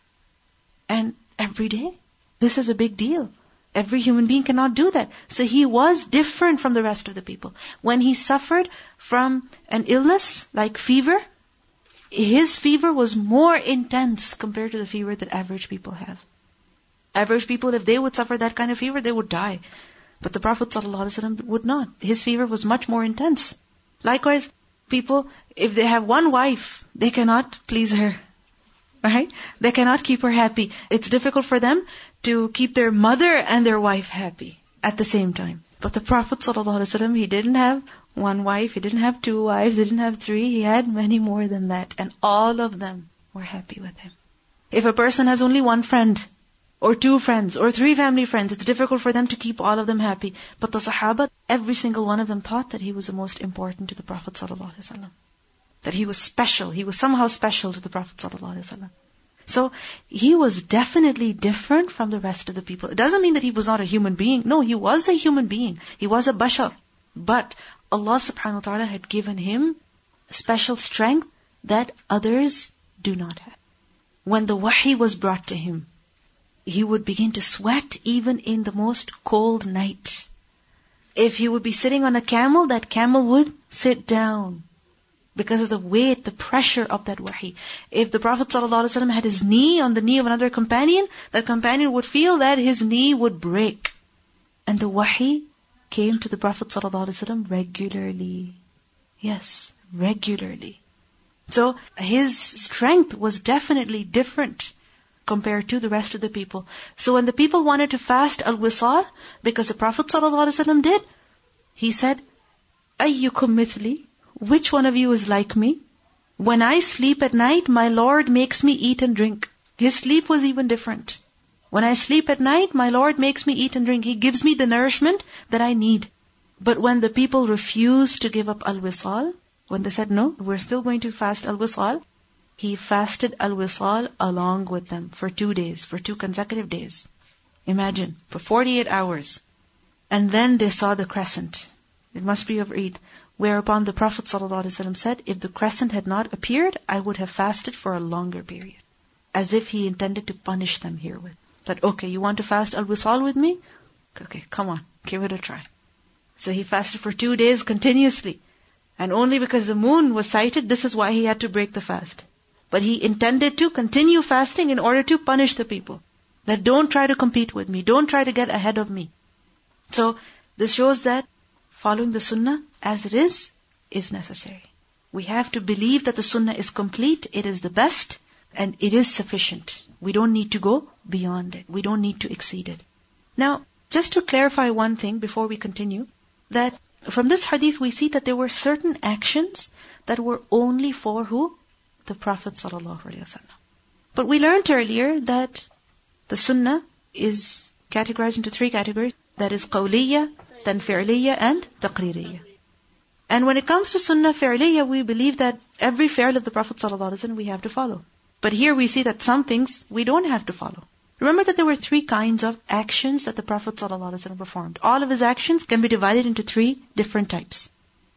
And every day. This is a big deal. Every human being cannot do that. So he was different from the rest of the people. When he suffered from an illness like fever, his fever was more intense compared to the fever that average people have. Average people, if they would suffer that kind of fever, they would die. But the Prophet ﷺ would not. His fever was much more intense. Likewise, people, if they have one wife, they cannot please her. Right? They cannot keep her happy. It's difficult for them to keep their mother and their wife happy at the same time. But the Prophet ﷺ, he didn't have one wife, he didn't have two wives, he didn't have three, he had many more than that. And all of them were happy with him. If a person has only one friend, or two friends, or three family friends, it's difficult for them to keep all of them happy. But the Sahaba, every single one of them thought that he was the most important to the Prophet ﷺ. That he was special. He was somehow special to the Prophet ﷺ. So, he was definitely different from the rest of the people. It doesn't mean that he was not a human being. No, he was a human being. He was a bashar. But Allah subhanahu wa ta'ala had given him special strength that others do not have. When the wahi was brought to him, he would begin to sweat even in the most cold night. If he would be sitting on a camel, that camel would sit down because of the weight, the pressure of that wahi. If the Prophet ﷺ had his knee on the knee of another companion, that companion would feel that his knee would break. And the wahi came to the Prophet ﷺ regularly. Yes, regularly. So his strength was definitely different compared to the rest of the people. So when the people wanted to fast al-wisal, because the Prophet ﷺ did, he said, Ayyukum mithli, which one of you is like me? When I sleep at night, my Lord makes me eat and drink. His sleep was even different. When I sleep at night, my Lord makes me eat and drink. He gives me the nourishment that I need. But when the people refused to give up al-wisal, when they said, no, we're still going to fast al-wisal, he fasted al-wisal along with them for 2 days, for 2 consecutive days. Imagine, for 48 hours. And then they saw the crescent. It must be of Eid. Whereupon the Prophet ﷺ said, if the crescent had not appeared, I would have fasted for a longer period. As if he intended to punish them herewith. That, okay, you want to fast al-wisal with me? Okay, come on, give it a try. So he fasted for 2 days continuously. And only because the moon was sighted, this is why he had to break the fast. But he intended to continue fasting in order to punish the people. That don't try to compete with me. Don't try to get ahead of me. So, this shows that following the sunnah as it is necessary. We have to believe that the sunnah is complete, it is the best, and it is sufficient. We don't need to go beyond it. We don't need to exceed it. Now, just to clarify one thing before we continue, that from this hadith we see that there were certain actions that were only for who? The Prophet ﷺ. But we learned earlier that the sunnah is categorized into 3 categories. That is qawliya, then fi'liya, and taqririya. And when it comes to sunnah fi'liya, we believe that every fi'l of the Prophet ﷺ we have to follow. But here we see that some things we don't have to follow. Remember that there were 3 kinds of actions that the Prophet ﷺ performed. All of his actions can be divided into 3 different types.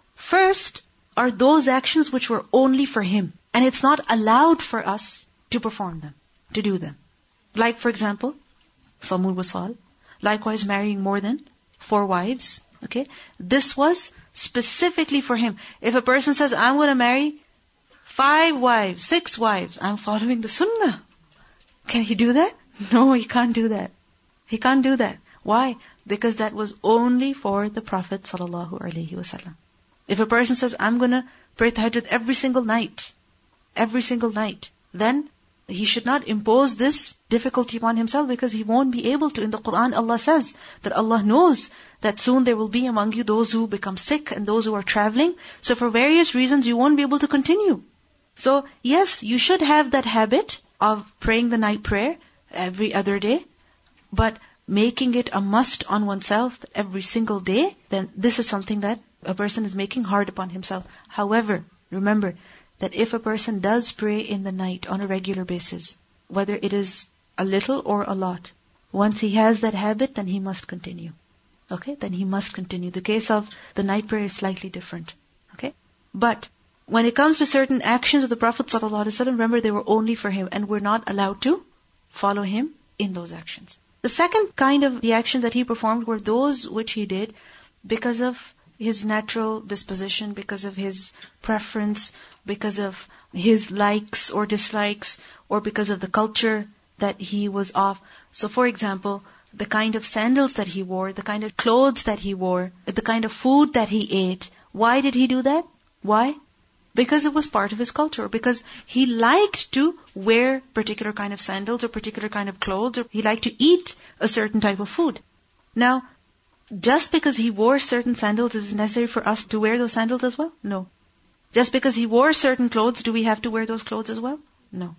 First are those actions which were only for him. And it's not allowed for us to perform them, to do them. Like, for example, Samul Wasal. Likewise, marrying more than 4 wives. Okay? This was specifically for him. If a person says, I'm going to marry 5 wives, 6 wives, I'm following the sunnah. Can he do that? No, he can't do that. He can't do that. Why? Because that was only for the Prophet ﷺ. If a person says, I'm going to pray tahajjud every single night, then he should not impose this difficulty upon himself because he won't be able to. In the Quran, Allah says that Allah knows that soon there will be among you those who become sick and those who are traveling. So for various reasons, you won't be able to continue. So yes, you should have that habit of praying the night prayer every other day, but making it a must on oneself every single day, then this is something that a person is making hard upon himself. However, remember that if a person does pray in the night on a regular basis, whether it is a little or a lot, once he has that habit, then he must continue. Okay? Then he must continue. The case of the night prayer is slightly different. Okay? But when it comes to certain actions of the Prophet ﷺ, remember they were only for him and we're not allowed to follow him in those actions. The second kind of the actions that he performed were those which he did because of his natural disposition, because of his preference, because of his likes or dislikes, or because of the culture that he was of. So for example, the kind of sandals that he wore, the kind of clothes that he wore, the kind of food that he ate. Why did he do that? Why? Because it was part of his culture, because he liked to wear particular kind of sandals or particular kind of clothes, or he liked to eat a certain type of food. Now, just because he wore certain sandals, is it necessary for us to wear those sandals as well? No. Just because he wore certain clothes, do we have to wear those clothes as well? No.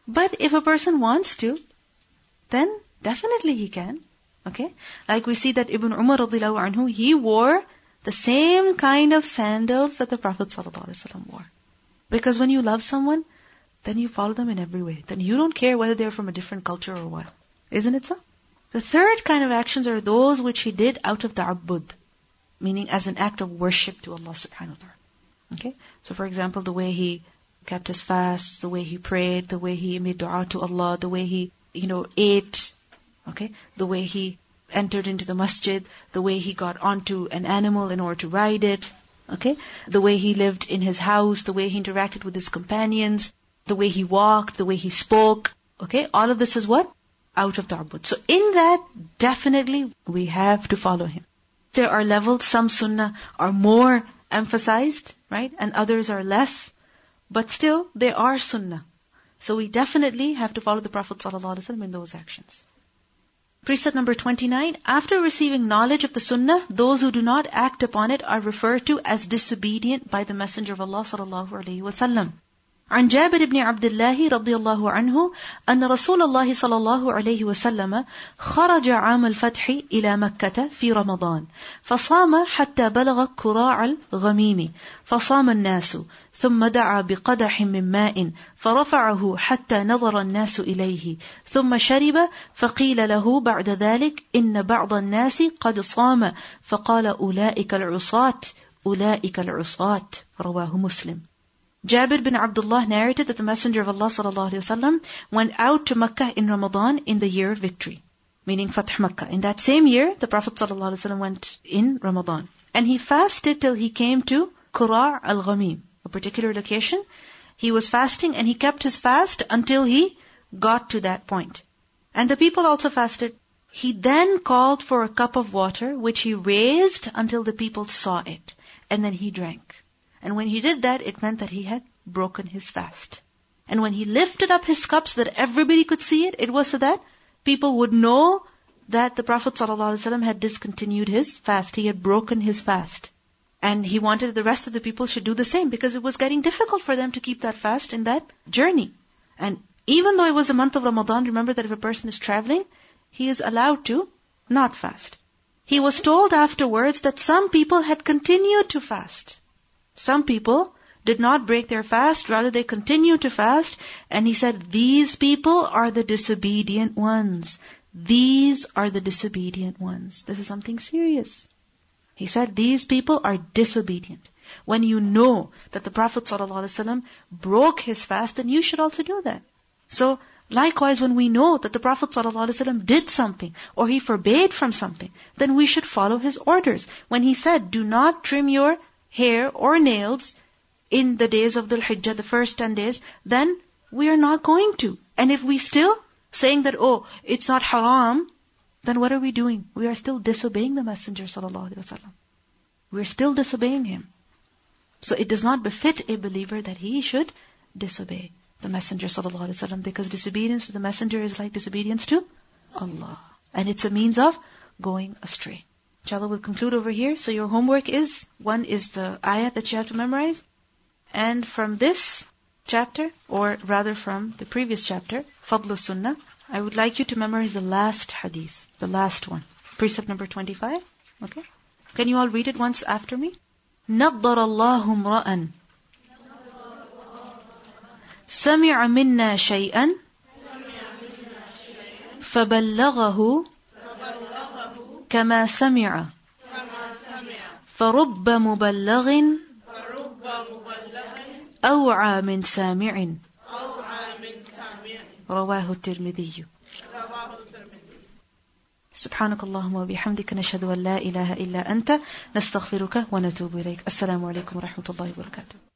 But if a person wants to, then definitely he can. Okay? Like we see that Ibn Umar radiallahu anhu, he wore the same kind of sandals that the Prophet sallallahu alaihi wasallam wore. Because when you love someone, then you follow them in every way. Then you don't care whether they're from a different culture or what. Isn't it so? The third kind of actions are those which he did out of ta'abbud, meaning as an act of worship to Allah subhanahu wa ta'ala. Okay? So for example, the way he kept his fasts, the way he prayed, the way he made dua to Allah, the way he, ate, okay? The way he entered into the masjid, the way he got onto an animal in order to ride it, okay? The way he lived in his house, the way he interacted with his companions, the way he walked, the way he spoke, okay? All of this is what? Out of ta'abbud. So in that, definitely we have to follow him. There are levels, some sunnah are more emphasized, right? And others are less. But still, they are sunnah. So we definitely have to follow the Prophet ﷺ in those actions. Precept number 29. After receiving knowledge of the sunnah, those who do not act upon it are referred to as disobedient by the Messenger of Allah ﷺ. عن جابر بن عبد الله رضي الله عنه أن رسول الله صلى الله عليه وسلم خرج عام الفتح إلى مكة في رمضان فصام حتى بلغ كراع الغميم فصام الناس ثم دعا بقدح من ماء فرفعه حتى نظر الناس إليه ثم شرب فقيل له بعد ذلك إن بعض الناس قد صام فقال أولئك العصاة رواه مسلم. Jabir bin Abdullah narrated that the Messenger of Allah ﷺ went out to Makkah in Ramadan in the year of victory, meaning Fath Makkah. In that same year, the Prophet ﷺ went in Ramadan. And he fasted till he came to Qura' al-Ghamim, a particular location. He was fasting and he kept his fast until he got to that point. And the people also fasted. He then called for a cup of water, which he raised until the people saw it. And then he drank. And when he did that, it meant that he had broken his fast. And when he lifted up his cup so that everybody could see it, it was so that people would know that the Prophet ﷺ had discontinued his fast. He had broken his fast. And he wanted that the rest of the people should do the same because it was getting difficult for them to keep that fast in that journey. And even though it was the month of Ramadan, remember that if a person is traveling, he is allowed to not fast. He was told afterwards that some people had continued to fast. Some people did not break their fast, rather they continued to fast. And he said, these people are the disobedient ones. These are the disobedient ones. This is something serious. He said, these people are disobedient. When you know that the Prophet ﷺ broke his fast, then you should also do that. So, likewise, when we know that the Prophet ﷺ did something, or he forbade from something, then we should follow his orders. When he said, do not trim your hair or nails in the days of Dhul Hijjah, the first 10 days, then we are not going to. And if we still saying that, it's not haram, then what are we doing? We are still disobeying the Messenger ﷺ. We are still disobeying him. So it does not befit a believer that he should disobey the Messenger ﷺ, because disobedience to the Messenger is like disobedience to Allah. And it's a means of going astray. Inshallah, we'll conclude over here. So your homework is, one is the ayat that you have to memorize. And from this chapter, or rather from the previous chapter, Fadlu Sunnah, I would like you to memorize the last hadith, the last one. Precept number 25. Okay? Can you all read it once after me? نَضَّرَ اللَّهُ امْرَأً سَمِعَ مِنَّا شَيْئًا فَبَلَّغَهُ كما سمع فرب مبلغ أوعى من سامع رواه الترمذي. سبحانك اللهم وبحمدك نشهد أن لا إله إلا أنت نستغفرك ونتوب إليك. السلام عليكم ورحمة الله وبركاته.